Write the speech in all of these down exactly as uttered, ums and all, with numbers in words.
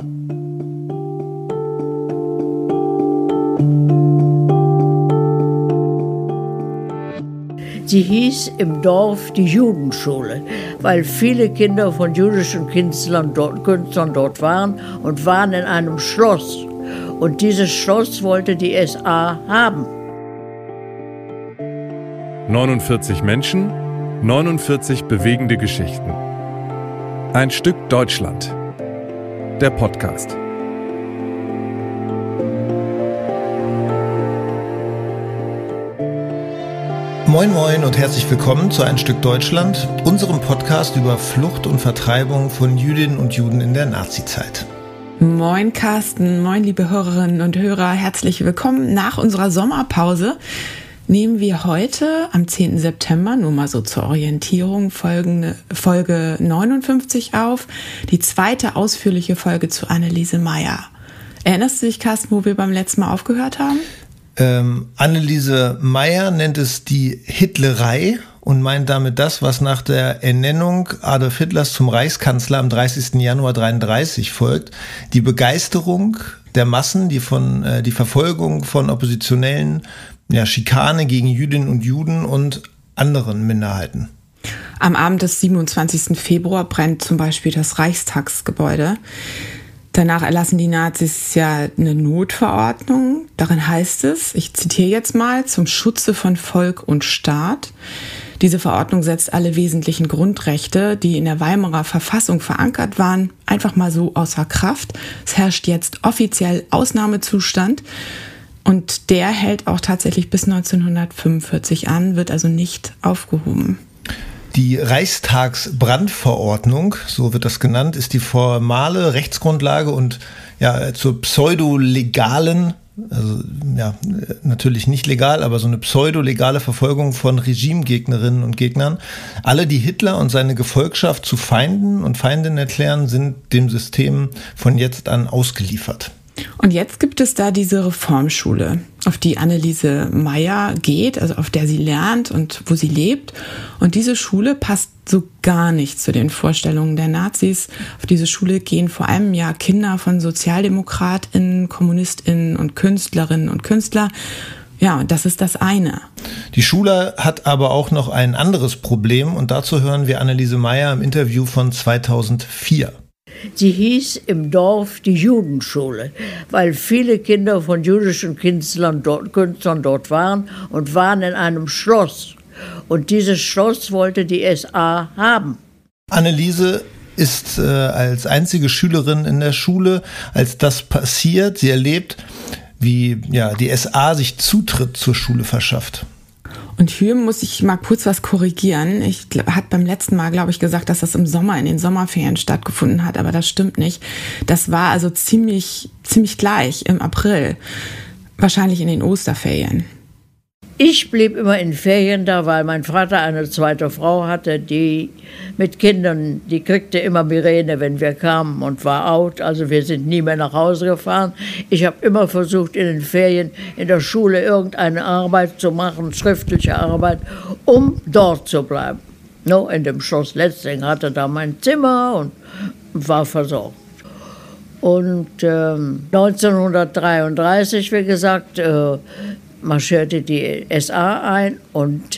Sie hieß im Dorf die Judenschule, weil viele Kinder von jüdischen Künstlern dort, Künstlern dort waren und waren in einem Schloss. Und dieses Schloss wollte die S A haben. neunundvierzig Menschen, neunundvierzig bewegende Geschichten. Ein Stück Deutschland. Der Podcast. Moin Moin und herzlich willkommen zu Ein Stück Deutschland, unserem Podcast über Flucht und Vertreibung von Jüdinnen und Juden in der Nazizeit. Moin Carsten, moin liebe Hörerinnen und Hörer, herzlich willkommen. Nach unserer Sommerpause nehmen wir heute am zehnten September, nur mal so zur Orientierung, folgende, Folge neunundfünfzig auf, die zweite ausführliche Folge zu Anneliese Meyer. Erinnerst du dich, Carsten, wo wir beim letzten Mal aufgehört haben? Ähm, Anneliese Meyer nennt es die Hitlerei und meint damit das, was nach der Ernennung Adolf Hitlers zum Reichskanzler am dreißigsten Januar neunzehnhundertdreiunddreißig folgt. Die Begeisterung der Massen, die von äh, die Verfolgung von Oppositionellen, ja, Schikane gegen Jüdinnen und Juden und anderen Minderheiten. Am Abend des siebenundzwanzigsten Februar brennt zum Beispiel das Reichstagsgebäude. Danach erlassen die Nazis ja eine Notverordnung. Darin heißt es, ich zitiere jetzt mal, zum Schutze von Volk und Staat. Diese Verordnung setzt alle wesentlichen Grundrechte, die in der Weimarer Verfassung verankert waren, einfach mal so außer Kraft. Es herrscht jetzt offiziell Ausnahmezustand und der hält auch tatsächlich bis neunzehnhundertfünfundvierzig an, wird also nicht aufgehoben. Die Reichstagsbrandverordnung, so wird das genannt, ist die formale Rechtsgrundlage und ja zur pseudolegalen, also ja natürlich nicht legal, aber so eine pseudolegale Verfolgung von Regimegegnerinnen und Gegnern. Alle, die Hitler und seine Gefolgschaft zu Feinden und Feindinnen erklären, sind dem System von jetzt an ausgeliefert. Und jetzt gibt es da diese Reformschule, auf die Anneliese Meyer geht, also auf der sie lernt und wo sie lebt. Und diese Schule passt so gar nicht zu den Vorstellungen der Nazis. Auf diese Schule gehen vor allem ja Kinder von SozialdemokratInnen, KommunistInnen und Künstlerinnen und Künstler. Ja, und das ist das eine. Die Schule hat aber auch noch ein anderes Problem und dazu hören wir Anneliese Meyer im Interview von zweitausendvier. Sie hieß im Dorf die Judenschule, weil viele Kinder von jüdischen Künstlern dort, Künstlern dort waren und waren in einem Schloss. Und dieses Schloss wollte die S A haben. Anneliese ist äh, als einzige Schülerin in der Schule, als das passiert. Sie erlebt, wie ja, die S A sich Zutritt zur Schule verschafft. Und hier muss ich mal kurz was korrigieren. Ich hat beim letzten Mal, glaube ich, gesagt, dass das im Sommer, in den Sommerferien stattgefunden hat, aber das stimmt nicht. Das war also ziemlich, ziemlich gleich im April, wahrscheinlich in den Osterferien. Ich blieb immer in Ferien da, weil mein Vater eine zweite Frau hatte, die mit Kindern, die kriegte immer Migräne, wenn wir kamen und war out. Also wir sind nie mehr nach Hause gefahren. Ich habe immer versucht, in den Ferien in der Schule irgendeine Arbeit zu machen, schriftliche Arbeit, um dort zu bleiben. No, in dem Schloss Letzling hatte da mein Zimmer und war versorgt. Und ähm, neunzehnhundertdreiunddreißig, wie gesagt, äh, marschierte die S A ein und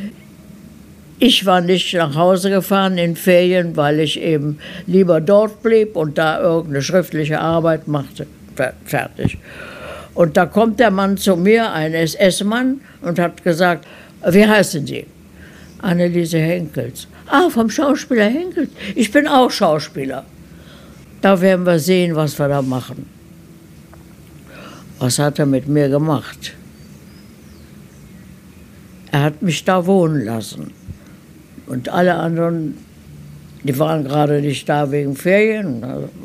ich war nicht nach Hause gefahren in Ferien, weil ich eben lieber dort blieb und da irgendeine schriftliche Arbeit machte. Fertig. Und da kommt der Mann zu mir, ein S S-Mann, und hat gesagt, wie heißen Sie? Anneliese Henkels. Ah, vom Schauspieler Henkels. Ich bin auch Schauspieler. Da werden wir sehen, was wir da machen. Was hat er mit mir gemacht? Er hat mich da wohnen lassen. Und alle anderen, die waren gerade nicht da wegen Ferien.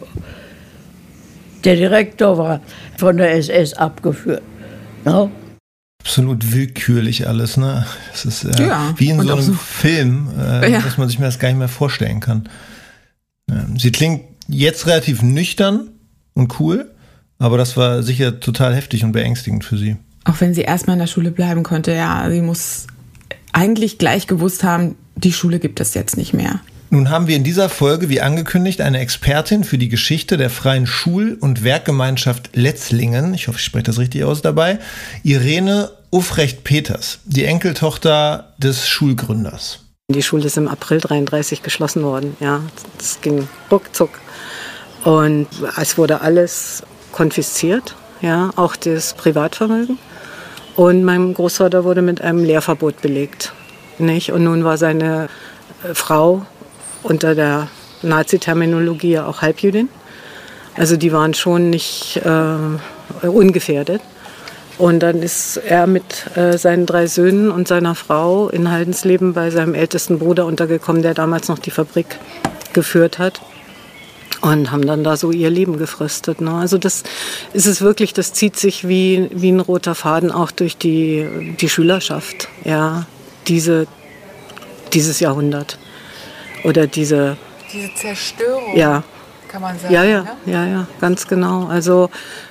Der Direktor war von der S S abgeführt. No? Absolut willkürlich alles, ne? Das ist äh, ja, wie in so einem so Film, äh, ja. dass man sich mir das gar nicht mehr vorstellen kann. Sie klingt jetzt relativ nüchtern und cool, aber das war sicher total heftig und beängstigend für sie. Auch wenn sie erstmal in der Schule bleiben konnte, ja, sie muss eigentlich gleich gewusst haben, die Schule gibt es jetzt nicht mehr. Nun haben wir in dieser Folge, wie angekündigt, eine Expertin für die Geschichte der Freien Schul- und Werkgemeinschaft Letzlingen, ich hoffe, ich spreche das richtig aus dabei, Irene Ufrecht-Peters, die Enkeltochter des Schulgründers. Die Schule ist im April dreiunddreißig geschlossen worden. Ja, es ging ruckzuck. Und es wurde alles konfisziert, ja, auch das Privatvermögen. Und mein Großvater wurde mit einem Lehrverbot belegt. Nicht? Und nun war seine Frau unter der Nazi-Terminologie ja auch Halbjüdin. Also die waren schon nicht äh, ungefährdet. Und dann ist er mit äh, seinen drei Söhnen und seiner Frau in Haldensleben bei seinem ältesten Bruder untergekommen, der damals noch die Fabrik geführt hat. Und haben dann da so ihr Leben gefristet. Ne? Also das ist es wirklich, das zieht sich wie, wie ein roter Faden auch durch die, die Schülerschaft. Ja, diese, dieses Jahrhundert. Oder diese... Diese Zerstörung, ja, kann man sagen. Ja, ja, ne? ja, ja, ganz genau. Also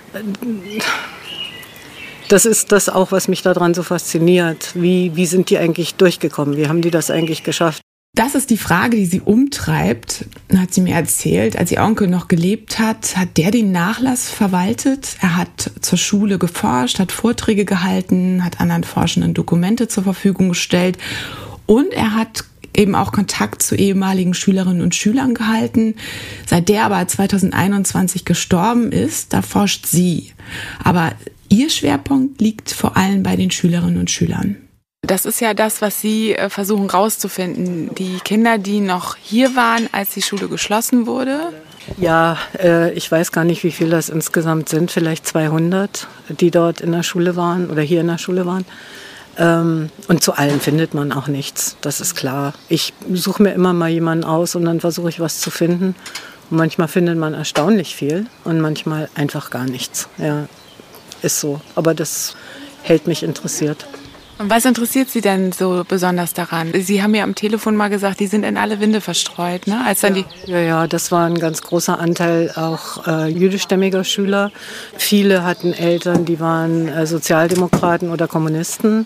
das ist das auch, was mich daran so fasziniert. Wie, wie sind die eigentlich durchgekommen? Wie haben die das eigentlich geschafft? Das ist die Frage, die sie umtreibt, hat sie mir erzählt. Als ihr Onkel noch gelebt hat, hat der den Nachlass verwaltet. Er hat zur Schule geforscht, hat Vorträge gehalten, hat anderen Forschenden Dokumente zur Verfügung gestellt. Und er hat eben auch Kontakt zu ehemaligen Schülerinnen und Schülern gehalten. Seit der aber zweitausendeinundzwanzig gestorben ist, da forscht sie. Aber ihr Schwerpunkt liegt vor allem bei den Schülerinnen und Schülern. Das ist ja das, was Sie versuchen rauszufinden. Die Kinder, die noch hier waren, als die Schule geschlossen wurde. Ja, äh, ich weiß gar nicht, wie viele das insgesamt sind. Vielleicht zweihundert, die dort in der Schule waren oder hier in der Schule waren. Ähm, und zu allen findet man auch nichts, das ist klar. Ich suche mir immer mal jemanden aus und dann versuche ich was zu finden. Und manchmal findet man erstaunlich viel und manchmal einfach gar nichts. Ja, ist so. Aber das hält mich interessiert. Und was interessiert Sie denn so besonders daran? Sie haben ja am Telefon mal gesagt, die sind in alle Winde verstreut, ne? Als dann ja. die ja, ja, das war ein ganz großer Anteil auch äh, jüdischstämmiger Schüler. Viele hatten Eltern, die waren äh, Sozialdemokraten oder Kommunisten.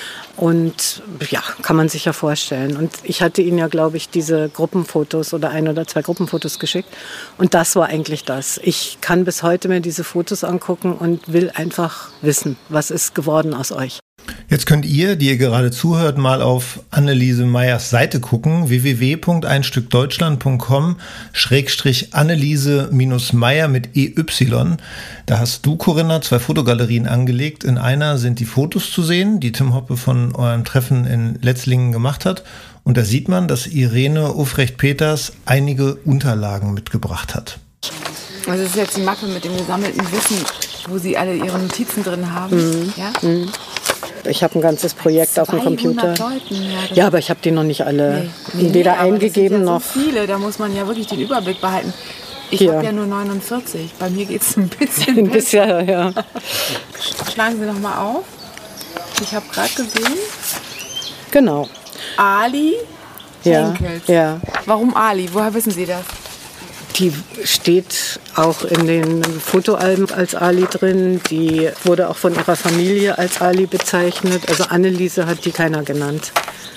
Und ja, kann man sich ja vorstellen. Und ich hatte Ihnen ja, glaube ich, diese Gruppenfotos oder ein oder zwei Gruppenfotos geschickt. Und das war eigentlich das. Ich kann bis heute mir diese Fotos angucken und will einfach wissen, was ist geworden aus euch. Jetzt könnt ihr, die ihr gerade zuhört, mal auf Anneliese Meyers Seite gucken, w w w punkt ein stück deutschland punkt com schrägstrich Anneliese-Meyer mit E Y. Da hast du, Corinna, zwei Fotogalerien angelegt. In einer sind die Fotos zu sehen, die Tim Hoppe von eurem Treffen in Letzlingen gemacht hat. Und da sieht man, dass Irene Ufrecht-Peters einige Unterlagen mitgebracht hat. Also das ist jetzt die Mappe mit dem gesammelten Wissen, wo Sie alle Ihre Notizen drin haben. Mhm. Ja? Mhm. Ich habe ein ganzes Projekt auf dem Computer. Leuten, ja, ja, aber ich habe die noch nicht alle nee, nee, weder nee, eingegeben aber noch. Das sind ja so viele, da muss man ja wirklich den Überblick behalten. Ich habe ja nur neunundvierzig. Bei mir geht es ein bisschen ein bisschen, ja. Schlagen Sie noch mal auf. Ich habe gerade gesehen. Genau. Ali Henkels. Ja, ja. Warum Ali? Woher wissen Sie das? Die steht auch in den Fotoalben als Ali drin. Die wurde auch von ihrer Familie als Ali bezeichnet. Also Anneliese hat die keiner genannt.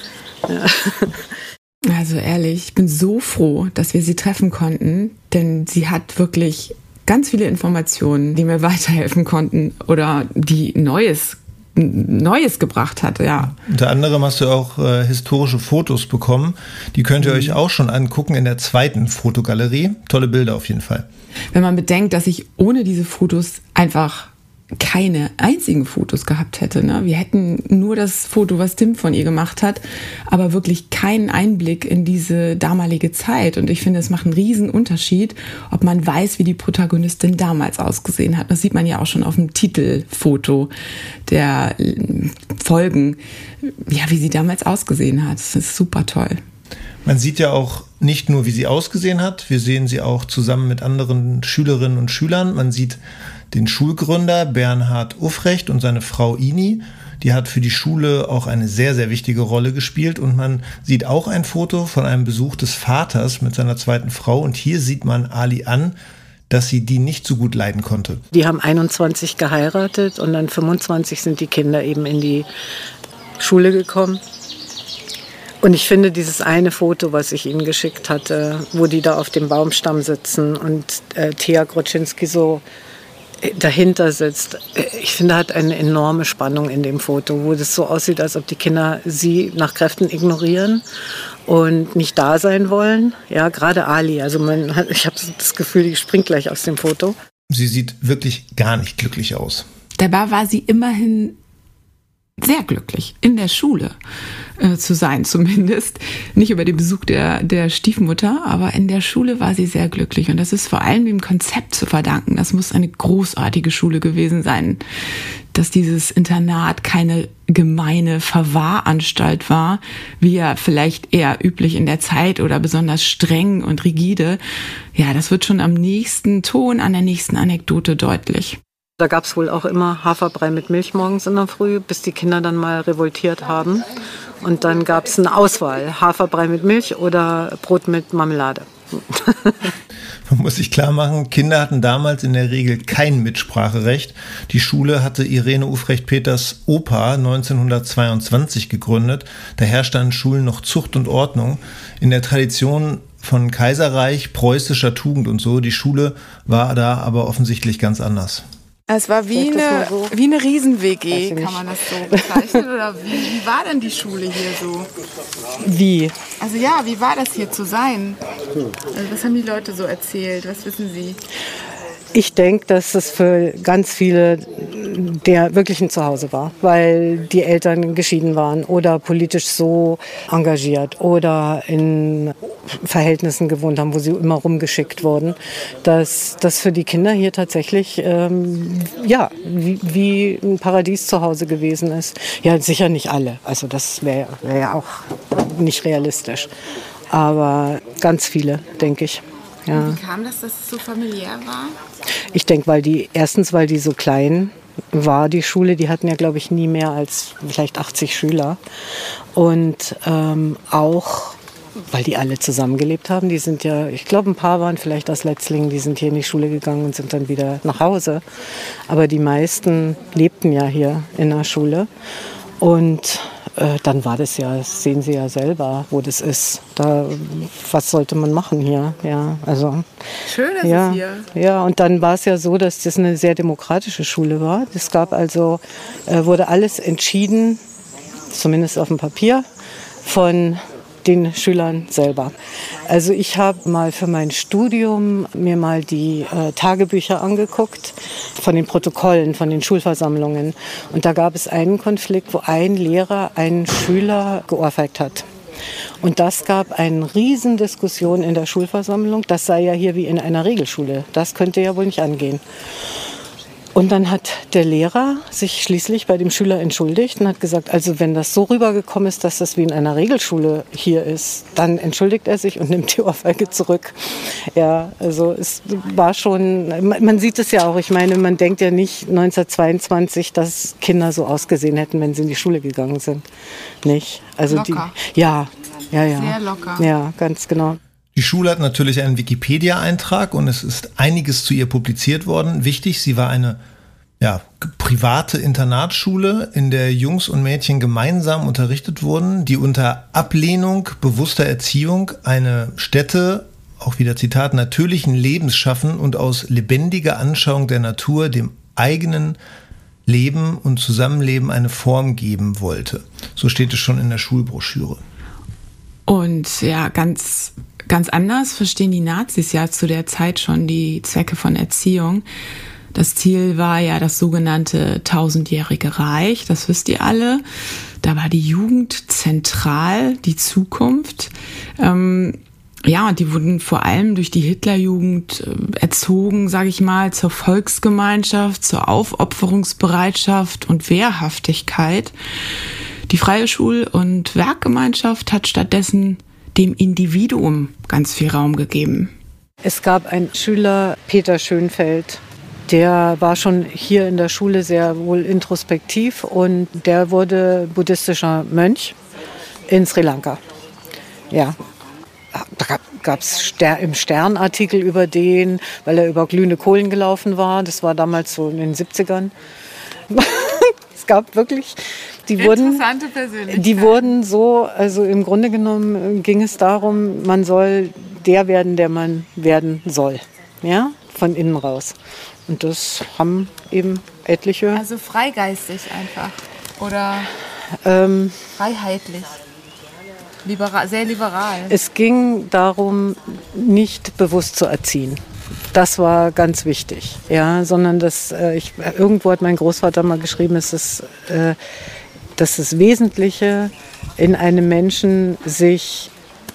Ja. Also ehrlich, ich bin so froh, dass wir sie treffen konnten, denn sie hat wirklich ganz viele Informationen, die mir weiterhelfen konnten oder die Neues Neues gebracht hat, ja. Unter anderem hast du auch äh, historische Fotos bekommen. Die könnt ihr mhm. euch auch schon angucken in der zweiten Fotogalerie. Tolle Bilder auf jeden Fall. Wenn man bedenkt, dass ich ohne diese Fotos einfach keine einzigen Fotos gehabt hätte. Ne? Wir hätten nur das Foto, was Tim von ihr gemacht hat, aber wirklich keinen Einblick in diese damalige Zeit. Und ich finde, es macht einen riesen Unterschied, ob man weiß, wie die Protagonistin damals ausgesehen hat. Das sieht man ja auch schon auf dem Titelfoto der Folgen, ja, wie sie damals ausgesehen hat. Das ist super toll. Man sieht ja auch nicht nur, wie sie ausgesehen hat, wir sehen sie auch zusammen mit anderen Schülerinnen und Schülern. Man sieht den Schulgründer Bernhard Ufrecht und seine Frau Ini. Die hat für die Schule auch eine sehr, sehr wichtige Rolle gespielt. Und man sieht auch ein Foto von einem Besuch des Vaters mit seiner zweiten Frau. Und hier sieht man Ali an, dass sie die nicht so gut leiden konnte. Die haben einundzwanzig geheiratet und dann fünfundzwanzig sind die Kinder eben in die Schule gekommen. Und ich finde dieses eine Foto, was ich Ihnen geschickt hatte, wo die da auf dem Baumstamm sitzen und äh, Thea Groczynski so dahinter sitzt, ich finde, hat eine enorme Spannung in dem Foto, wo es so aussieht, als ob die Kinder sie nach Kräften ignorieren und nicht da sein wollen. Ja, gerade Ali, also man hat, ich habe das Gefühl, die springt gleich aus dem Foto. Sie sieht wirklich gar nicht glücklich aus. Dabei war sie immerhin sehr glücklich, in der Schule äh, zu sein zumindest. Nicht über den Besuch der, der Stiefmutter, aber in der Schule war sie sehr glücklich. Und das ist vor allem dem Konzept zu verdanken. Das muss eine großartige Schule gewesen sein, dass dieses Internat keine gemeine Verwahranstalt war, wie ja vielleicht eher üblich in der Zeit oder besonders streng und rigide. Ja, das wird schon am nächsten Ton, an der nächsten Anekdote deutlich. Da gab es wohl auch immer Haferbrei mit Milch morgens in der Früh, bis die Kinder dann mal revoltiert haben. Und dann gab es eine Auswahl, Haferbrei mit Milch oder Brot mit Marmelade. Man muss sich klar machen, Kinder hatten damals in der Regel kein Mitspracherecht. Die Schule hatte Irene Ufrecht-Peters Opa neunzehnhundertzweiundzwanzig gegründet. Da herrschte an Schulen noch Zucht und Ordnung. In der Tradition von Kaiserreich, preußischer Tugend und so. Die Schule war da aber offensichtlich ganz anders. Es war wie eine, so? wie eine Riesen-W G, kann man das so bezeichnen? Oder wie, wie war denn die Schule hier so? Wie? Also ja, wie war das hier zu sein? Also was haben die Leute so erzählt? Was wissen Sie? Ich denke, dass es für ganz viele der wirklich ein Zuhause war, weil die Eltern geschieden waren oder politisch so engagiert oder in Verhältnissen gewohnt haben, wo sie immer rumgeschickt wurden, dass das für die Kinder hier tatsächlich ähm, ja, wie, wie ein Paradies zu Hause gewesen ist. Ja, sicher nicht alle, also das wäre wär ja auch nicht realistisch, aber ganz viele, denke ich. Ja. Wie kam das, dass es so familiär war? Ich denke, weil die erstens, weil die so klein war, die Schule, die hatten ja, glaube ich, nie mehr als vielleicht achtzig Schüler. Und ähm, auch, weil die alle zusammengelebt haben. Die sind ja, ich glaube, ein paar waren vielleicht aus Letzlingen, die sind hier in die Schule gegangen und sind dann wieder nach Hause. Aber die meisten lebten ja hier in der Schule. Und äh, dann war das ja, das sehen Sie ja selber, wo das ist. Da, was sollte man machen hier? Ja, also, schön ist ja, es hier. Ja, und dann war es ja so, dass das eine sehr demokratische Schule war. Es gab also, äh, wurde alles entschieden, zumindest auf dem Papier, von den Schülern selber. Also ich habe mal für mein Studium mir mal die äh, Tagebücher angeguckt von den Protokollen, von den Schulversammlungen. Und da gab es einen Konflikt, wo ein Lehrer einen Schüler geohrfeigt hat. Und das gab eine Riesendiskussion in der Schulversammlung. Das sei ja hier wie in einer Regelschule. Das könnte ja wohl nicht angehen. Und dann hat der Lehrer sich schließlich bei dem Schüler entschuldigt und hat gesagt, also wenn das so rübergekommen ist, dass das wie in einer Regelschule hier ist, dann entschuldigt er sich und nimmt die Ohrfeige zurück. Ja, also es war schon, man sieht es ja auch, ich meine, man denkt ja nicht neunzehnhundertzweiundzwanzig, dass Kinder so ausgesehen hätten, wenn sie in die Schule gegangen sind. Nicht? Also locker. Die, ja, ja, ja. Sehr locker. Ja, ganz genau. Die Schule hat natürlich einen Wikipedia-Eintrag und es ist einiges zu ihr publiziert worden. Wichtig, sie war eine ja, private Internatsschule, in der Jungs und Mädchen gemeinsam unterrichtet wurden, die unter Ablehnung bewusster Erziehung eine Stätte, auch wieder Zitat, natürlichen Lebens schaffen und aus lebendiger Anschauung der Natur dem eigenen Leben und Zusammenleben eine Form geben wollte. So steht es schon in der Schulbroschüre. Und ja, ganz Ganz anders verstehen die Nazis ja zu der Zeit schon die Zwecke von Erziehung. Das Ziel war ja das sogenannte tausendjährige Reich, das wisst ihr alle. Da war die Jugend zentral, die Zukunft. Ähm, ja, und die wurden vor allem durch die Hitlerjugend äh, erzogen, sage ich mal, zur Volksgemeinschaft, zur Aufopferungsbereitschaft und Wehrhaftigkeit. Die freie Schul- und Werkgemeinschaft hat stattdessen dem Individuum ganz viel Raum gegeben. Es gab einen Schüler, Peter Schönfeld, der war schon hier in der Schule sehr wohl introspektiv und der wurde buddhistischer Mönch in Sri Lanka. Ja, da gab es im Stern-Artikel über den, weil er über glühende Kohlen gelaufen war. Das war damals so in den siebzigern. es gab wirklich, die wurden, die wurden so, also im Grunde genommen ging es darum, man soll der werden, der man werden soll, ja, von innen raus. Und das haben eben etliche. Also freigeistig einfach oder ähm, freiheitlich, liberal, sehr liberal. Es ging darum, nicht bewusst zu erziehen. Das war ganz wichtig, ja, sondern das, äh, ich, irgendwo hat mein Großvater mal geschrieben, es ist, äh, dass das Wesentliche in einem Menschen sich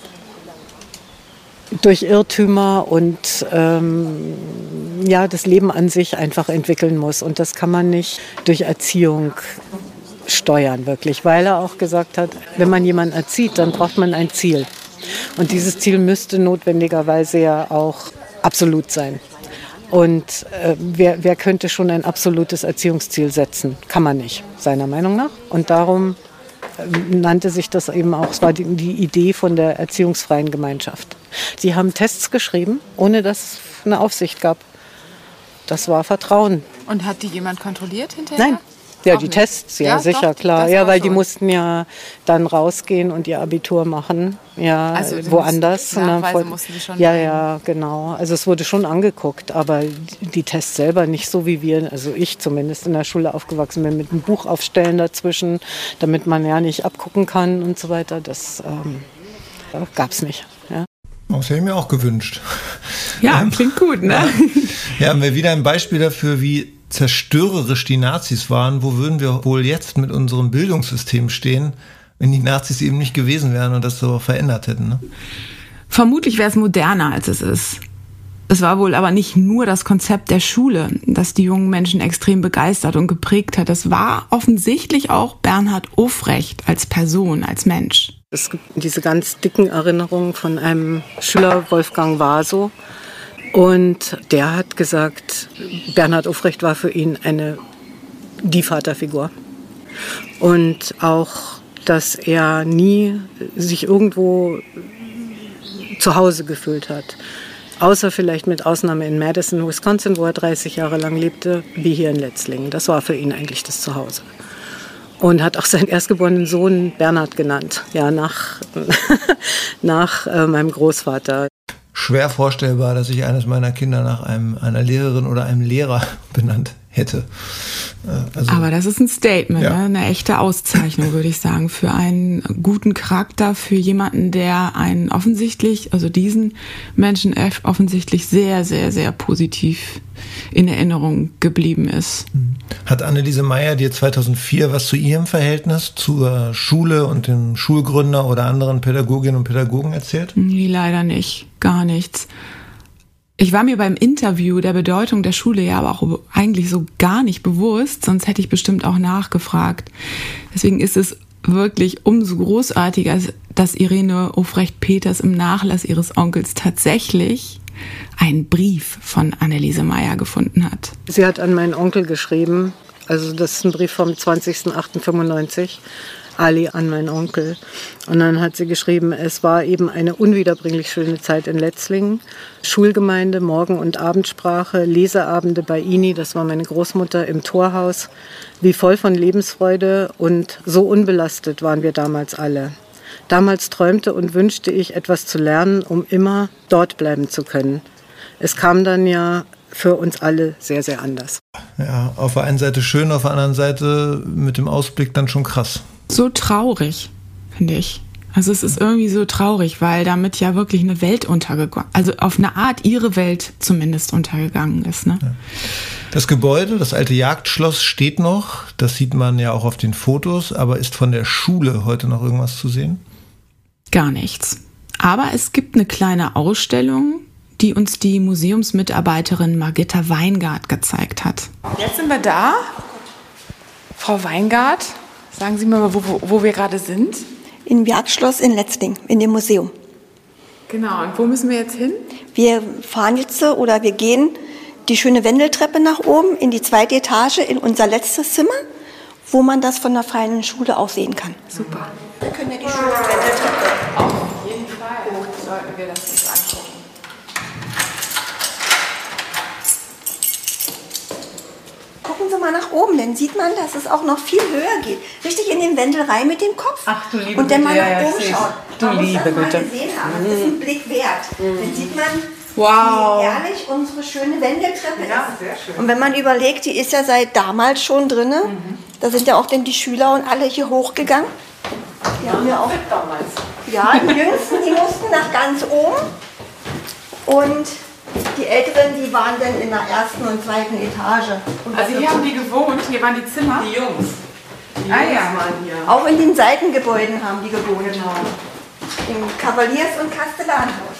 durch Irrtümer und ähm, ja, das Leben an sich einfach entwickeln muss. Und das kann man nicht durch Erziehung steuern, wirklich. Weil er auch gesagt hat, wenn man jemanden erzieht, dann braucht man ein Ziel. Und dieses Ziel müsste notwendigerweise ja auch absolut sein. Und äh, wer, wer könnte schon ein absolutes Erziehungsziel setzen? Kann man nicht, seiner Meinung nach. Und darum äh, nannte sich das eben auch, es war die, die Idee von der erziehungsfreien Gemeinschaft. Sie haben Tests geschrieben, ohne dass es eine Aufsicht gab. Das war Vertrauen. Und hat die jemand kontrolliert hinterher? Nein. Ja, auch die nicht. Tests, ja, Ja, sicher, doch, klar. das Ja, auch weil die schon. mussten ja dann rausgehen und ihr Abitur machen, ja, Also die woanders. mussten- Und dann Nachweise vor- mussten die schon Ja, bringen. ja, genau. Also es wurde schon angeguckt, aber die Tests selber nicht so wie wir, also ich zumindest in der Schule aufgewachsen bin, mit einem Buch aufstellen dazwischen, damit man ja nicht abgucken kann und so weiter. Das ähm, gab es nicht. Ja. Das hätte ich mir auch gewünscht. Ja, klingt gut, ne? Ja, haben wir wieder ein Beispiel dafür, wie zerstörerisch die Nazis waren. Wo würden wir wohl jetzt mit unserem Bildungssystem stehen, wenn die Nazis eben nicht gewesen wären und das so verändert hätten? Ne? Vermutlich wäre es moderner, als es ist. Es war wohl aber nicht nur das Konzept der Schule, das die jungen Menschen extrem begeistert und geprägt hat. Es war offensichtlich auch Bernhard Ofrecht als Person, als Mensch. Es gibt diese ganz dicken Erinnerungen von einem Schüler, Wolfgang Waso. Und der hat gesagt, Bernhard Ofrecht war für ihn eine, die Vaterfigur. Und auch, dass er nie sich irgendwo zu Hause gefühlt hat. Außer vielleicht mit Ausnahme in Madison, Wisconsin, wo er dreißig Jahre lang lebte, wie hier in Letzlingen. Das war für ihn eigentlich das Zuhause. Und hat auch seinen erstgeborenen Sohn Bernhard genannt, ja, nach, nach äh, meinem Großvater. Schwer vorstellbar, dass ich eines meiner Kinder nach einem, einer Lehrerin oder einem Lehrer benannt hätte. Also, Aber das ist ein Statement, ja. ne? Eine echte Auszeichnung, würde ich sagen, für einen guten Charakter, für jemanden, der einen offensichtlich, also diesen Menschen offensichtlich sehr, sehr, sehr positiv in Erinnerung geblieben ist. Hat Anneliese Meyer dir zweitausendvier was zu ihrem Verhältnis zur Schule und dem Schulgründer oder anderen Pädagoginnen und Pädagogen erzählt? Nee, leider nicht. Gar nichts. Ich war mir beim Interview der Bedeutung der Schule ja aber auch eigentlich so gar nicht bewusst, sonst hätte ich bestimmt auch nachgefragt. Deswegen ist es wirklich umso großartiger, dass Irene Ofrecht-Peters im Nachlass ihres Onkels tatsächlich einen Brief von Anneliese Meyer gefunden hat. Sie hat an meinen Onkel geschrieben, also das ist ein Brief vom zwanzigsten achten fünfundneunzig, Ali an meinen Onkel. Und dann hat sie geschrieben, es war eben eine unwiederbringlich schöne Zeit in Letzlingen. Schulgemeinde, Morgen- und Abendsprache, Leseabende bei Ini, das war meine Großmutter, im Torhaus. Wie voll von Lebensfreude und so unbelastet waren wir damals alle. Damals träumte und wünschte ich, etwas zu lernen, um immer dort bleiben zu können. Es kam dann ja für uns alle sehr, sehr anders. Ja, auf der einen Seite schön, auf der anderen Seite mit dem Ausblick dann schon krass. So traurig, finde ich. Also es ist irgendwie so traurig, weil damit ja wirklich eine Welt untergegangen, also auf eine Art ihre Welt zumindest untergegangen ist. Ne? Ja. Das Gebäude, das alte Jagdschloss steht noch, das sieht man ja auch auf den Fotos, aber ist von der Schule heute noch irgendwas zu sehen? Gar nichts. Aber es gibt eine kleine Ausstellung, die uns die Museumsmitarbeiterin Margitta Weingart gezeigt hat. Jetzt sind wir da. Frau Weingart, sagen Sie mir mal, wo, wo, wo wir gerade sind. Im Jagdschloss in Letzlingen, in dem Museum. Genau, und wo müssen wir jetzt hin? Wir fahren jetzt oder wir gehen die schöne Wendeltreppe nach oben in die zweite Etage in unser letztes Zimmer, wo man das von der freien Schule aus sehen kann. Super. Wir können ja die schöne Wendeltreppe. Auf jeden Fall sollten wir das uns angucken. Gucken gucken Sie mal nach oben, dann sieht man, dass es auch noch viel höher geht. Richtig in den Wendel rein mit dem Kopf. Ach, du liebe Und dann mal Güte, nach ja, ja, oben ich seh's. schauen. Du Man muss liebe das mal Güte. gesehen haben. Das ist ein Blick wert. Dann sieht man, Wow. wie herrlich unsere schöne Wendeltreppe Ja, ist. sehr schön. Und wenn man überlegt, die ist ja seit damals schon drin. Da sind ja auch dann die Schüler und alle hier hochgegangen. Die haben ja auch, ja, die Jüngsten, die mussten nach ganz oben. Und die Älteren, die waren dann in der ersten und zweiten Etage. Und Also hier haben die gewohnt, hier waren die Zimmer. Die Jungs. Die Ah, Jungs ja. waren hier. auch in den Seitengebäuden haben die gewohnt. Im Kavaliers- und Kastellanhaus.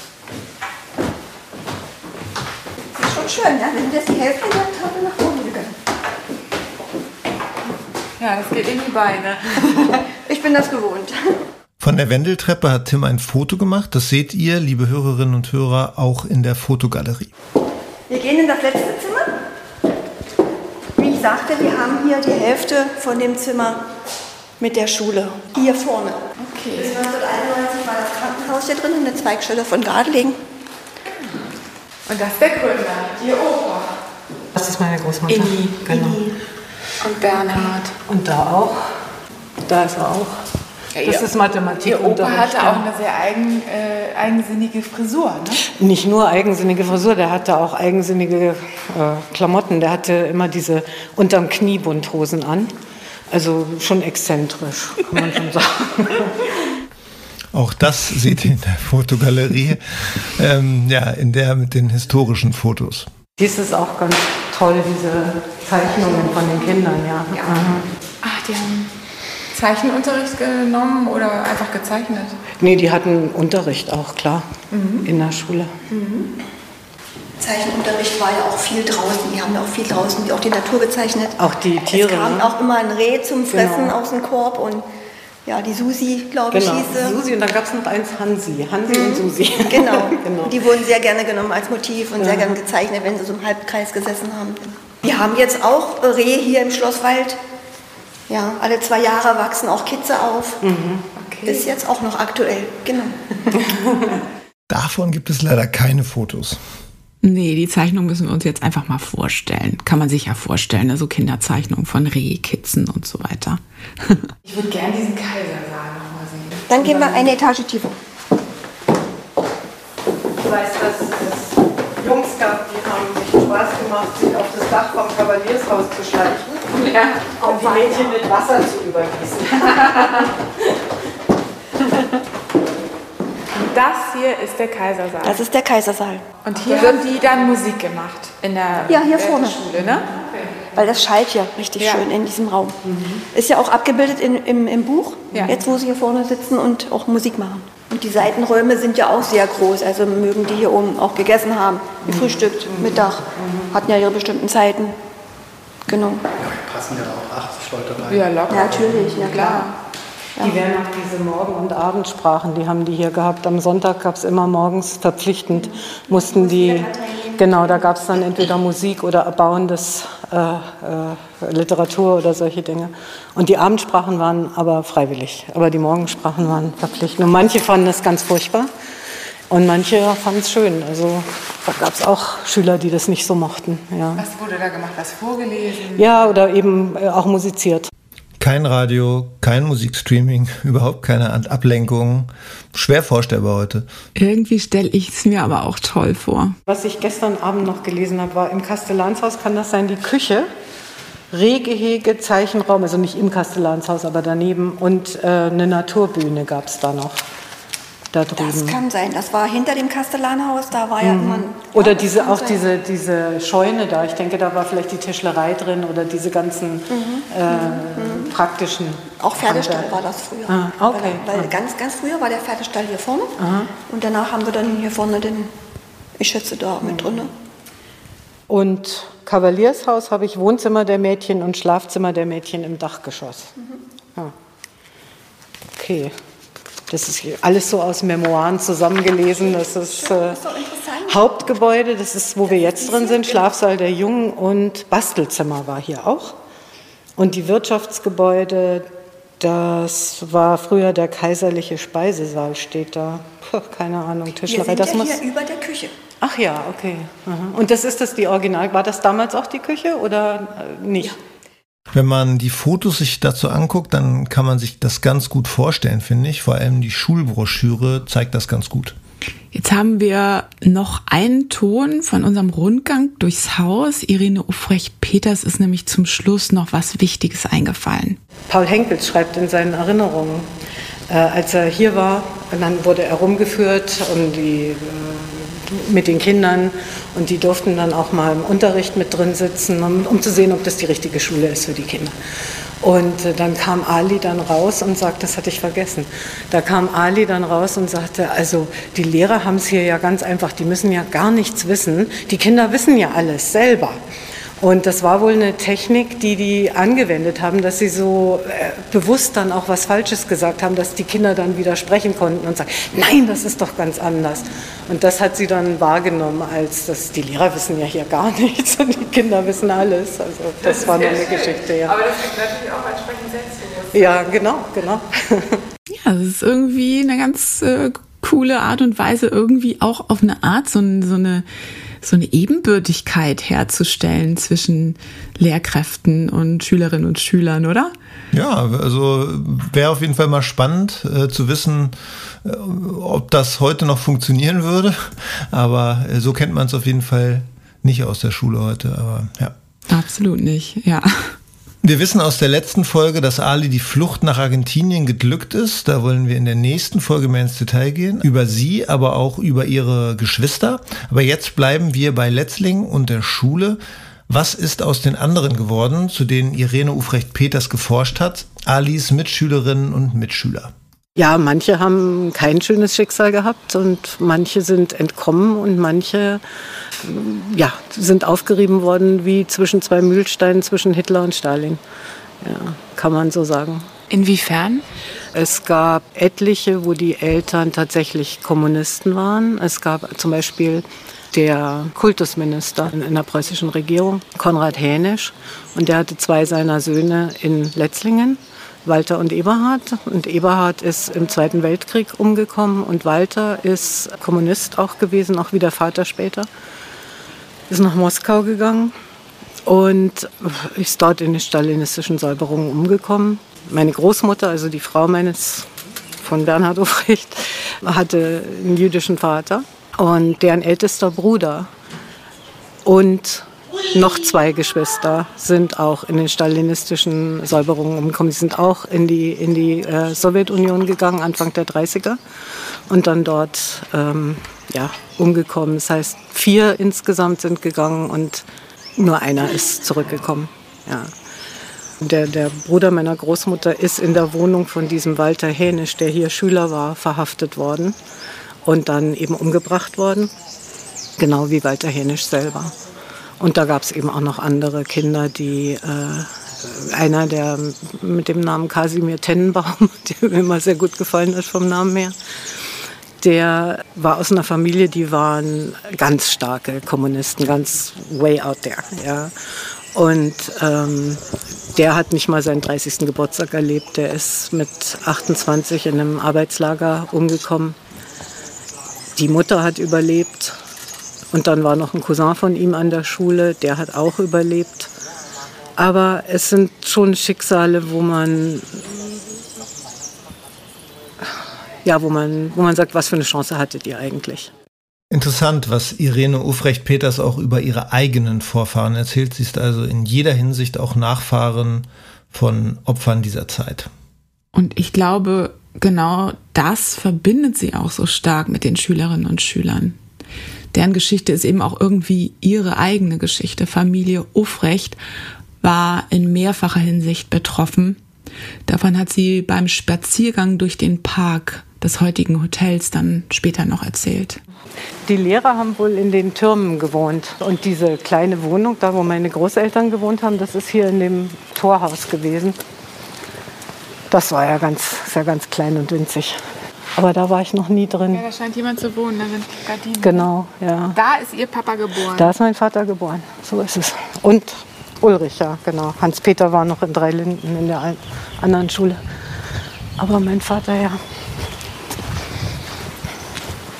Das ist schon schön, ne? Wir sind jetzt die Hälfte der Treppe nach oben gegangen. Ja, das geht in die Beine. Ich bin das gewohnt. Von der Wendeltreppe hat Tim ein Foto gemacht. Das seht ihr, liebe Hörerinnen und Hörer, auch in der Fotogalerie. Wir gehen in das letzte Zimmer. Wie ich sagte, wir haben hier die Hälfte von dem Zimmer mit der Schule. Hier vorne. Okay. Bis neunzehnhunderteinundneunzig war das Krankenhaus hier drin, eine Zweigstelle von Gardelegen. Und das ist der Gründer, die Opa. Das ist meine Großmutter. Inni. Genau. Und Bernhard. Und da auch. Da ist er auch. Ja, Das ihr- ist Mathematik. Ihr Opa hatte ja. auch eine sehr eigen, äh, eigensinnige Frisur, ne? Nicht nur eigensinnige Frisur, der hatte auch eigensinnige äh, Klamotten. Der hatte immer diese unterm Knie Bunthosen an. Also schon exzentrisch, kann man schon sagen. Auch das seht ihr in der Fotogalerie, ähm, ja, in der mit den historischen Fotos. Dies ist auch ganz toll, diese Zeichnungen von den Kindern, ja. Mhm. Ach, die haben Zeichenunterricht genommen oder einfach gezeichnet? Nee, die hatten Unterricht auch, klar, in der Schule. Zeichenunterricht war ja auch viel draußen. Die haben ja auch viel draußen, die auch die Natur gezeichnet. Auch die Tiere. Es kam ne? auch immer ein Reh zum Fressen Genau. aus dem Korb und ja, die Susi, glaube ich, Genau, hieß sie. Susi und dann gab es noch eins, Hansi. Hansi und Susi. Genau. genau. Die wurden sehr gerne genommen als Motiv und sehr Ja. gerne gezeichnet, wenn sie so im Halbkreis gesessen haben. Wir haben jetzt auch Rehe hier im Schlosswald. Ja, alle zwei Jahre wachsen auch Kitze auf. Okay. Ist jetzt auch noch aktuell, genau. Davon gibt es leider keine Fotos. Nee, die Zeichnung müssen wir uns jetzt einfach mal vorstellen. Kann man sich ja vorstellen, ne? So Kinderzeichnungen von Rehkitzen und so weiter. Ich würde gerne diesen Kaisersaal nochmal sehen. Dann gehen wir eine Etage tiefer. Ich weiß, dass es Jungs gab, die haben sich Spaß gemacht, sich auf das Dach vom Kavaliershaus zu schleichen Ja. und die Mädchen mit Wasser zu übergießen. Das hier ist der Kaisersaal. Das ist der Kaisersaal. Und hier haben die dann Musik gemacht in der Ja, hier äh, vorne. Schule, ne? Weil das schallt ja richtig Ja. schön in diesem Raum. Ist ja auch abgebildet in, im, im Buch, Ja. jetzt wo sie hier vorne sitzen und auch Musik machen. Und die Seitenräume sind ja auch sehr groß, also mögen die hier oben auch gegessen haben, gefrühstückt, Mittag, hatten ja ihre bestimmten Zeiten. Genau. Passen ja auch achtzig Leute rein. Ja, locker. Ja, natürlich, ja klar. Die werden auch diese Morgen- und Abendsprachen, die haben die hier gehabt. Am Sonntag gab es immer morgens verpflichtend, mussten die, genau, da gab es dann entweder Musik oder erbauendes äh, äh, Literatur oder solche Dinge. Und die Abendsprachen waren aber freiwillig, aber die Morgensprachen waren verpflichtend. Und manche fanden das ganz furchtbar und manche fanden es schön. Also da gab es auch Schüler, die das nicht so mochten. Ja, Was wurde da gemacht? Was vorgelesen? ja oder eben äh, auch musiziert. Kein Radio, kein Musikstreaming, überhaupt keine Art Ablenkung. Schwer vorstellbar heute. Irgendwie stelle ich es mir aber auch toll vor. Was ich gestern Abend noch gelesen habe, war im Kastellanshaus, kann das sein, die Küche, Rehgehege, Zeichenraum, also nicht im Kastellanshaus, aber daneben, und äh, eine Naturbühne gab es da noch, da drüben. Das kann sein, das war hinter dem Kastellanhaus, da war ja immer ein... Oder ja, das diese, kann auch sein. diese, diese Scheune da, ich denke, da war vielleicht die Tischlerei drin oder diese ganzen äh, praktischen... Auch Pferdestall Handwerk. war das früher. Ah, okay. Weil, weil Ah. ganz, ganz früher war der Pferdestall hier vorne und danach haben wir dann hier vorne den, ich schätze, da mit drin. Und Kavaliershaus habe ich Wohnzimmer der Mädchen und Schlafzimmer der Mädchen im Dachgeschoss. Ja. Okay. Das ist hier alles so aus Memoiren zusammengelesen. Das ist äh, Hauptgebäude, das ist, wo wir jetzt drin sind, Schlafsaal der Jungen, und Bastelzimmer war hier auch. Und die Wirtschaftsgebäude, das war früher der kaiserliche Speisesaal, steht da. Puh, keine Ahnung, Wir Tischlerei. sind Das ja muss, hier über der Küche. Ach ja, okay. Aha. Und das ist das die Original, war das damals auch die Küche oder nicht? Wenn man die Fotos sich dazu anguckt, dann kann man sich das ganz gut vorstellen, finde ich. Vor allem die Schulbroschüre zeigt das ganz gut. Jetzt haben wir noch einen Ton von unserem Rundgang durchs Haus. Irene Ufrecht-Peters ist nämlich zum Schluss noch was Wichtiges eingefallen. Paul Henkels schreibt in seinen Erinnerungen, äh, als er hier war, und dann wurde er rumgeführt und die, äh, mit den Kindern und die durften dann auch mal im Unterricht mit drin sitzen, um, um zu sehen, ob das die richtige Schule ist für die Kinder. Und äh, dann kam Ali dann raus und sagte, das hatte ich vergessen, da kam Ali dann raus und sagte, also die Lehrer haben es hier ja ganz einfach, die müssen ja gar nichts wissen, die Kinder wissen ja alles selber. Und das war wohl eine Technik, die die angewendet haben, dass sie so äh, bewusst dann auch was Falsches gesagt haben, dass die Kinder dann widersprechen konnten und sagen, nein, das ist doch ganz anders. Und das hat sie dann wahrgenommen, als dass die Lehrer wissen ja hier gar nichts und die Kinder wissen alles. Also das, das war nur eine schön. Geschichte, ja. Aber das gibt natürlich auch entsprechend Selbstbewusstsein. Ja, genau, genau. Ja, das ist irgendwie eine ganz äh, coole Art und Weise, irgendwie auch auf eine Art so, so eine so eine Ebenbürtigkeit herzustellen zwischen Lehrkräften und Schülerinnen und Schülern, oder? Ja, also wäre auf jeden Fall mal spannend äh, zu wissen, äh, ob das heute noch funktionieren würde. Aber äh, so kennt man es auf jeden Fall nicht aus der Schule heute. Aber ja. Absolut nicht, ja. Wir wissen aus der letzten Folge, dass Ali die Flucht nach Argentinien geglückt ist. Da wollen wir in der nächsten Folge mehr ins Detail gehen. Über sie, aber auch über ihre Geschwister. Aber jetzt bleiben wir bei Letzlingen und der Schule. Was ist aus den anderen geworden, zu denen Irene Ufrecht-Peters geforscht hat? Alis Mitschülerinnen und Mitschüler. Ja, manche haben kein schönes Schicksal gehabt und manche sind entkommen und manche ja, sind aufgerieben worden wie zwischen zwei Mühlsteinen zwischen Hitler und Stalin. Ja, kann man so sagen. Inwiefern? Es gab etliche, wo die Eltern tatsächlich Kommunisten waren. Es gab zum Beispiel der Kultusminister in der preußischen Regierung, Konrad Hänisch, und der hatte zwei seiner Söhne in Letzlingen, Walter und Eberhard. Und Eberhard ist im Zweiten Weltkrieg umgekommen und Walter ist Kommunist auch gewesen, auch wie der Vater später. Ist nach Moskau gegangen und ist dort in den stalinistischen Säuberungen umgekommen. Meine Großmutter, also die Frau meines von Bernhard Ufrecht, hatte einen jüdischen Vater und deren ältester Bruder und noch zwei Geschwister sind auch in den stalinistischen Säuberungen umgekommen. Sie sind auch in die, in die äh, Sowjetunion gegangen, Anfang der dreißiger, und dann dort ähm, ja, umgekommen. Das heißt, vier insgesamt sind gegangen und nur einer ist zurückgekommen. Ja. Der, der Bruder meiner Großmutter ist in der Wohnung von diesem Walter Hänisch, der hier Schüler war, verhaftet worden und dann eben umgebracht worden, genau wie Walter Hänisch selber. Und da gab es eben auch noch andere Kinder, die, äh, einer, der mit dem Namen Kasimir Tennenbaum, der mir immer sehr gut gefallen ist vom Namen her, der war aus einer Familie, die waren ganz starke Kommunisten, ganz way out there. Ja. Und ähm, der hat nicht mal seinen dreißigsten Geburtstag erlebt, der ist mit achtundzwanzig in einem Arbeitslager umgekommen. Die Mutter hat überlebt. Und dann war noch ein Cousin von ihm an der Schule, der hat auch überlebt. Aber es sind schon Schicksale, wo man, ja, wo man, wo man sagt, was für eine Chance hattet ihr eigentlich? Interessant, was Irene Ufrecht-Peters auch über ihre eigenen Vorfahren erzählt. Sie ist also in jeder Hinsicht auch Nachfahren von Opfern dieser Zeit. Und ich glaube, genau das verbindet sie auch so stark mit den Schülerinnen und Schülern. Deren Geschichte ist eben auch irgendwie ihre eigene Geschichte. Familie Ufrecht war in mehrfacher Hinsicht betroffen. Davon hat sie beim Spaziergang durch den Park des heutigen Hotels dann später noch erzählt. Die Lehrer haben wohl in den Türmen gewohnt. Und diese kleine Wohnung, da wo meine Großeltern gewohnt haben, das ist hier in dem Torhaus gewesen. Das war ja ganz, sehr ganz klein und winzig. Aber da war ich noch nie drin. Ja, da scheint jemand zu wohnen, da sind Gardinen. Genau, ja. Da ist Ihr Papa geboren? Da ist mein Vater geboren, so ist es. Und Ulrich, ja, genau. Hans-Peter war noch in Dreilinden in der anderen Schule. Aber mein Vater, ja.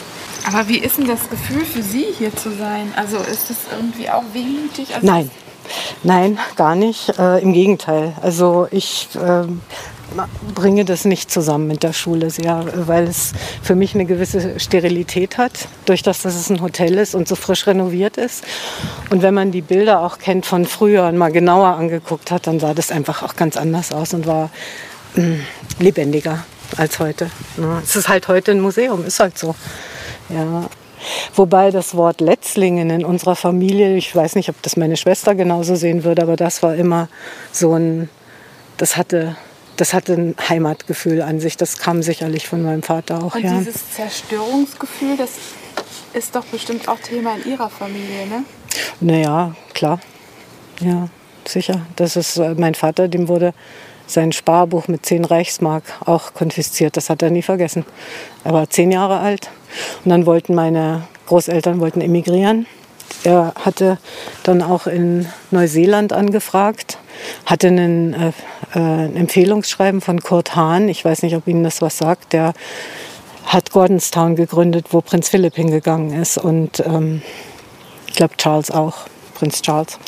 Aber wie ist denn das Gefühl für Sie, hier zu sein? Also ist das irgendwie auch wehmütig? Also Nein, nein, gar nicht. Äh, Im Gegenteil. Also ich äh, bringe das nicht zusammen mit der Schule sehr, weil es für mich eine gewisse Sterilität hat, durch das, dass es ein Hotel ist und so frisch renoviert ist. Und wenn man die Bilder auch kennt von früher und mal genauer angeguckt hat, dann sah das einfach auch ganz anders aus und war mh, lebendiger als heute. Ja, es ist halt heute ein Museum, ist halt so. Ja. Wobei das Wort Letzlingen in unserer Familie, ich weiß nicht, ob das meine Schwester genauso sehen würde, aber das war immer so ein, das hatte, das hatte ein Heimatgefühl an sich. Das kam sicherlich von meinem Vater auch. Und ja. dieses Zerstörungsgefühl, das ist doch bestimmt auch Thema in Ihrer Familie, ne? Naja, klar. Ja, sicher. Das ist äh, mein Vater, dem wurde sein Sparbuch mit zehn Reichsmark auch konfisziert. Das hat er nie vergessen. Er war zehn Jahre alt. Und dann wollten meine Großeltern wollten emigrieren. Er hatte dann auch in Neuseeland angefragt, hatte einen, äh, äh, ein Empfehlungsschreiben von Kurt Hahn. Ich weiß nicht, ob Ihnen das was sagt. Der hat Gordonstown gegründet, wo Prinz Philipp hingegangen ist. Und ähm, ich glaube Charles auch, Prinz Charles.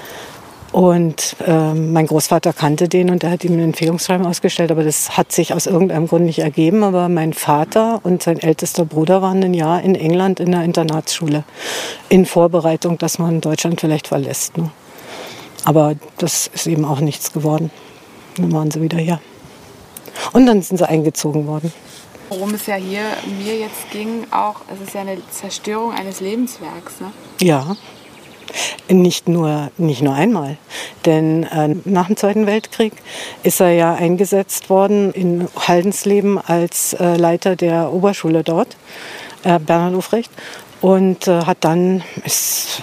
Und äh, mein Großvater kannte den und er hat ihm ein Empfehlungsschreiben ausgestellt, aber das hat sich aus irgendeinem Grund nicht ergeben. Aber mein Vater und sein ältester Bruder waren ein Jahr in England in einer Internatsschule in Vorbereitung, dass man Deutschland vielleicht verlässt. Ne? Aber das ist eben auch nichts geworden. Dann waren sie wieder hier. Und dann sind sie eingezogen worden. Worum es ja hier mir jetzt ging, auch, es ist ja eine Zerstörung eines Lebenswerks, ne? Ja. Nicht nur, nicht nur einmal, denn äh, nach dem Zweiten Weltkrieg ist er ja eingesetzt worden in Haldensleben als äh, Leiter der Oberschule dort, äh, Bernhard Ufrecht, und äh, hat dann ist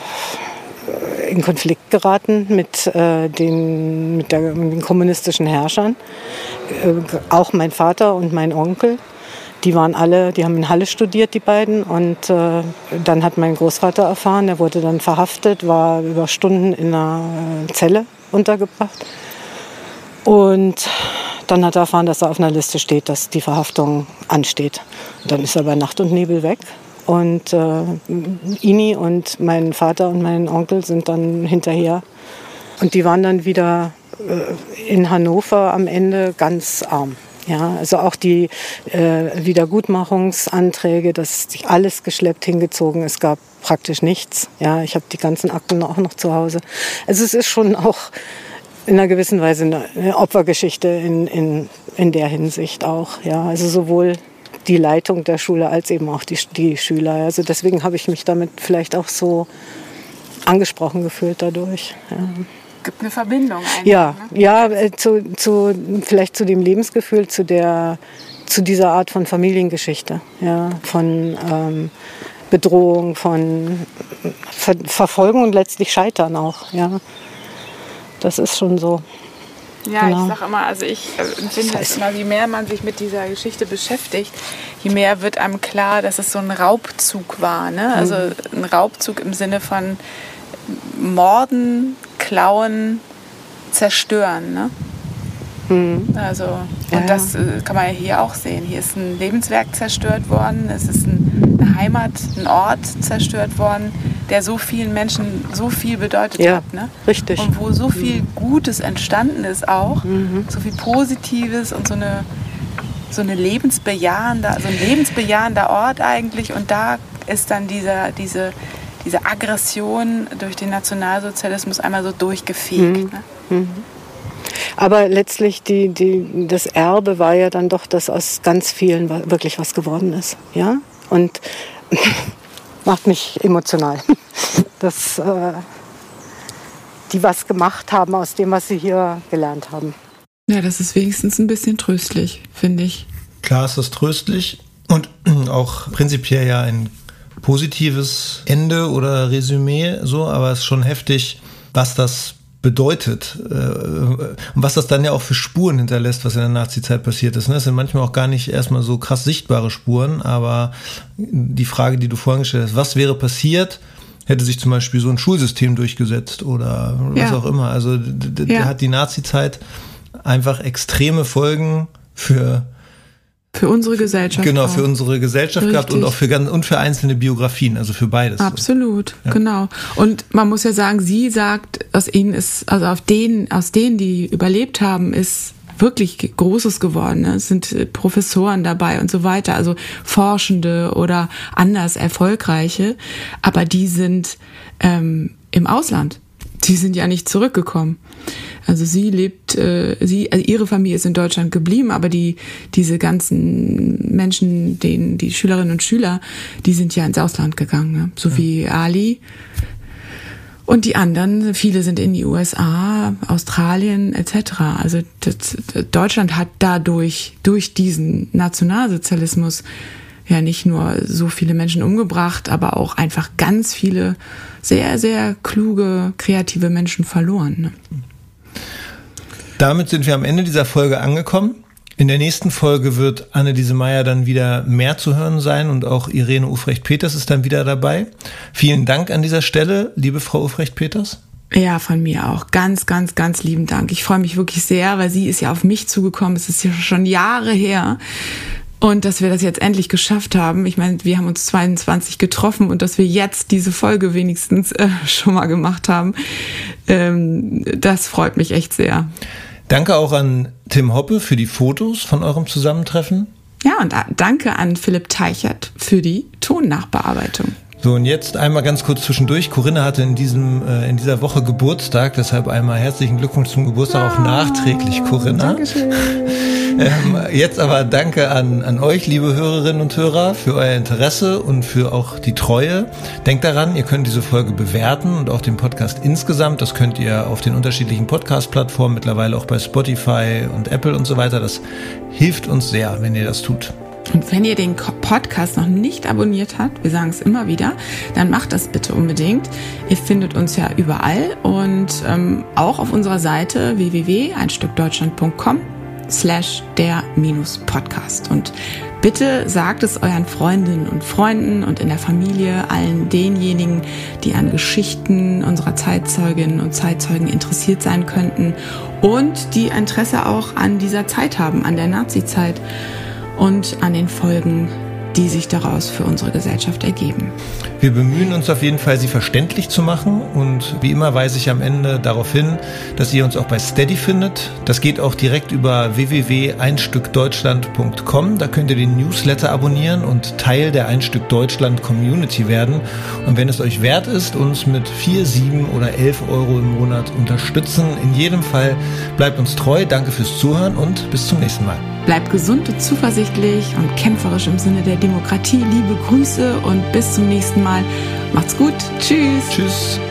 in Konflikt geraten mit, äh, den, mit, der, mit den kommunistischen Herrschern, äh, auch mein Vater und mein Onkel. Die waren alle, die haben in Halle studiert, die beiden. Und äh, dann hat mein Großvater erfahren, er wurde dann verhaftet, war über Stunden in einer äh, Zelle untergebracht. Und dann hat er erfahren, dass er auf einer Liste steht, dass die Verhaftung ansteht. Und dann ist er bei Nacht und Nebel weg. Und äh, Ini und mein Vater und mein Onkel sind dann hinterher. Und die waren dann wieder äh, in Hannover am Ende ganz arm. Ja, also auch die äh, Wiedergutmachungsanträge, das ist sich alles geschleppt hingezogen. Es gab praktisch nichts. Ja, ich habe die ganzen Akten auch noch zu Hause. Also es ist schon auch in einer gewissen Weise eine Opfergeschichte in, in, in der Hinsicht auch. Ja, also sowohl die Leitung der Schule als eben auch die, die Schüler. Also deswegen habe ich mich damit vielleicht auch so angesprochen gefühlt dadurch. Ja. Gibt eine Verbindung eigentlich. Ja, ne? ja äh, zu, zu, vielleicht zu dem Lebensgefühl, zu, der, zu dieser Art von Familiengeschichte, ja, von ähm, Bedrohung, von Ver Verfolgung und letztlich Scheitern auch. Ja. Das ist schon so. Ja, genau. Ich sage immer, also ich empfinde es immer, je mehr man sich mit dieser Geschichte beschäftigt, je mehr wird einem klar, dass es so ein Raubzug war. Ne? Also ein Raubzug im Sinne von Morden, Klauen, Zerstören. Ne? Mhm. Also, Ja. und das äh, kann man ja hier auch sehen. Hier ist ein Lebenswerk zerstört worden, es ist ein, eine Heimat, ein Ort zerstört worden, der so vielen Menschen so viel bedeutet Ja, hat. Ne? richtig. Und wo so viel Gutes entstanden ist auch, Mhm. so viel Positives und so eine, so eine lebensbejahende, so ein lebensbejahender Ort eigentlich. Und da ist dann dieser, diese, diese Aggression durch den Nationalsozialismus einmal so durchgefegt. Mhm. Ne? Mhm. Aber letztlich die, die, das Erbe war ja dann doch, dass aus ganz vielen wirklich was geworden ist. Ja? Und macht mich emotional, dass äh, die was gemacht haben aus dem, was sie hier gelernt haben. Ja, das ist wenigstens ein bisschen tröstlich, finde ich. Klar ist das tröstlich und auch prinzipiell ja ein positives Ende oder Resümee, so, aber es ist schon heftig, was das bedeutet äh, und was das dann ja auch für Spuren hinterlässt, was in der Nazi-Zeit passiert ist. Ne? Das sind manchmal auch gar nicht erstmal so krass sichtbare Spuren, aber die Frage, die du vorhin gestellt hast, was wäre passiert, hätte sich zum Beispiel so ein Schulsystem durchgesetzt oder was Ja. auch immer. Also d- d- Ja. hat die Nazi-Zeit einfach extreme Folgen für Für unsere Gesellschaft. Genau, auch. für unsere Gesellschaft Richtig. gehabt und auch für ganz, und für einzelne Biografien, also für beides. Absolut, ja. Genau. Und man muss ja sagen, sie sagt, aus ihnen ist, also auf denen, aus denen, die überlebt haben, ist wirklich Großes geworden. Ne? Es sind Professoren dabei und so weiter, also Forschende oder anders Erfolgreiche, aber die sind ähm, im Ausland. Die sind ja nicht zurückgekommen. Also sie lebt, äh, sie, also ihre Familie ist in Deutschland geblieben, aber die diese ganzen Menschen, denen die Schülerinnen und Schüler, die sind ja ins Ausland gegangen, ne? So ja. wie Ali. Und die anderen, viele sind in die U S A, Australien et cetera. Also das, Deutschland hat dadurch, durch diesen Nationalsozialismus, ja nicht nur so viele Menschen umgebracht, aber auch einfach ganz viele sehr, sehr kluge, kreative Menschen verloren. Ne? Damit sind wir am Ende dieser Folge angekommen. In der nächsten Folge wird Anneliese Meyer dann wieder mehr zu hören sein und auch Irene Ufrecht-Peters ist dann wieder dabei. Vielen Dank an dieser Stelle, liebe Frau Ufrecht-Peters. Ja, von mir auch. Ganz, ganz, ganz lieben Dank. Ich freue mich wirklich sehr, weil sie ist ja auf mich zugekommen. Es ist ja schon Jahre her. Und dass wir das jetzt endlich geschafft haben. Ich meine, wir haben uns zweiundzwanzig getroffen und dass wir jetzt diese Folge wenigstens äh, schon mal gemacht haben, ähm, das freut mich echt sehr. Danke auch an Tim Hoppe für die Fotos von eurem Zusammentreffen. Ja, und danke an Philipp Teichert für die Tonnachbearbeitung. So, und jetzt einmal ganz kurz zwischendurch. Corinna hatte in diesem äh, in dieser Woche Geburtstag, deshalb einmal herzlichen Glückwunsch zum Geburtstag, auch nachträglich, Corinna. Dankeschön. Ähm, jetzt aber danke an, an euch, liebe Hörerinnen und Hörer, für euer Interesse und für auch die Treue. Denkt daran, ihr könnt diese Folge bewerten und auch den Podcast insgesamt. Das könnt ihr auf den unterschiedlichen Podcast-Plattformen, mittlerweile auch bei Spotify und Apple und so weiter. Das hilft uns sehr, wenn ihr das tut. Und wenn ihr den Podcast noch nicht abonniert habt, wir sagen es immer wieder, dann macht das bitte unbedingt. Ihr findet uns ja überall und ähm, auch auf unserer Seite w w w punkt ein stück deutschland punkt com slash der minus Podcast. Und bitte sagt es euren Freundinnen und Freunden und in der Familie, allen denjenigen, die an Geschichten unserer Zeitzeuginnen und Zeitzeugen interessiert sein könnten und die Interesse auch an dieser Zeit haben, an der Nazi-Zeit und an den Folgen, die sich daraus für unsere Gesellschaft ergeben. Wir bemühen uns auf jeden Fall, sie verständlich zu machen und wie immer weise ich am Ende darauf hin, dass ihr uns auch bei Steady findet. Das geht auch direkt über w w w punkt ein stück deutschland punkt com. Da könnt ihr den Newsletter abonnieren und Teil der Ein Stück Deutschland Community werden. Und wenn es euch wert ist, uns mit vier, sieben oder elf Euro im Monat unterstützen, in jedem Fall bleibt uns treu. Danke fürs Zuhören und bis zum nächsten Mal. Bleibt gesund und zuversichtlich und kämpferisch im Sinne der Demokratie. Liebe Grüße und bis zum nächsten Mal. Macht's gut. Tschüss. Tschüss.